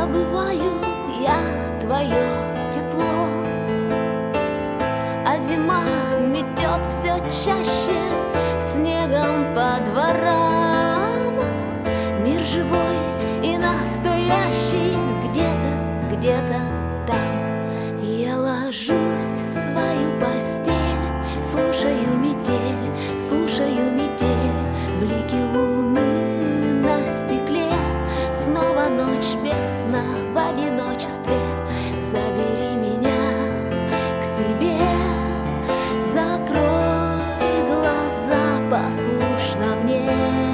забываю я твое тепло, а зима метет все чаще снегом по дворам. Мир живой и настоящий где-то, где-то там. Я ложусь в свою постель, слушаю метель, блики луны на стекле. Снова ночь без сна в одиночестве. Забери меня к себе, закрой глаза послушно мне.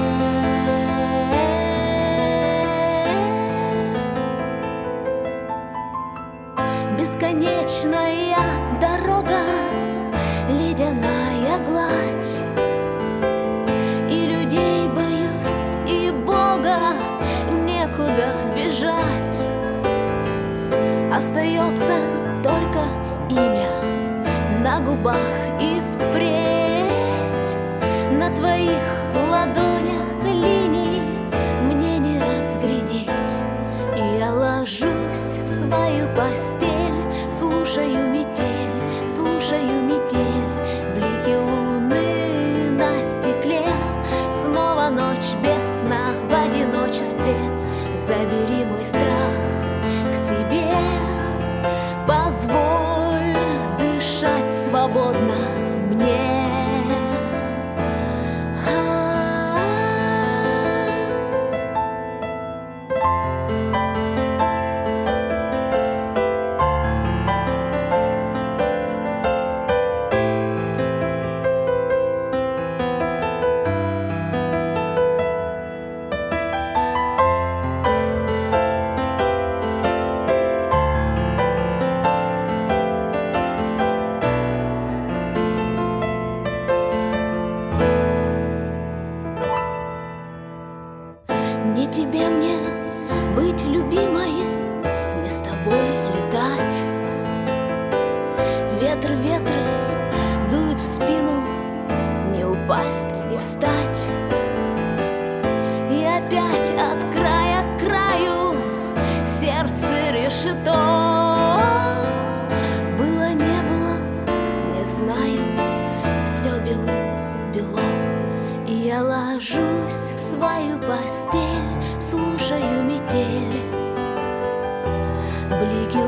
Бесконечная дорога, ледяная гладь, и людей боюсь, и Бога некуда бежать. Остается только имя на губах и впредь. На твоих ладонях линий мне не разглядеть. И я ложусь в свою постель, слушаю метель, блики луны на стекле. Снова ночь без сна в одиночестве. Забери мой страх к себе, позволь дышать свободно мне. Не тебе мне быть любимой, не с тобой летать. Ветры дуют в спину, не упасть, не встать. И опять от края к краю сердце решето. Было, не было, не знаю, все белым-бело. И я ложусь в свою постель, слушаю метель, блики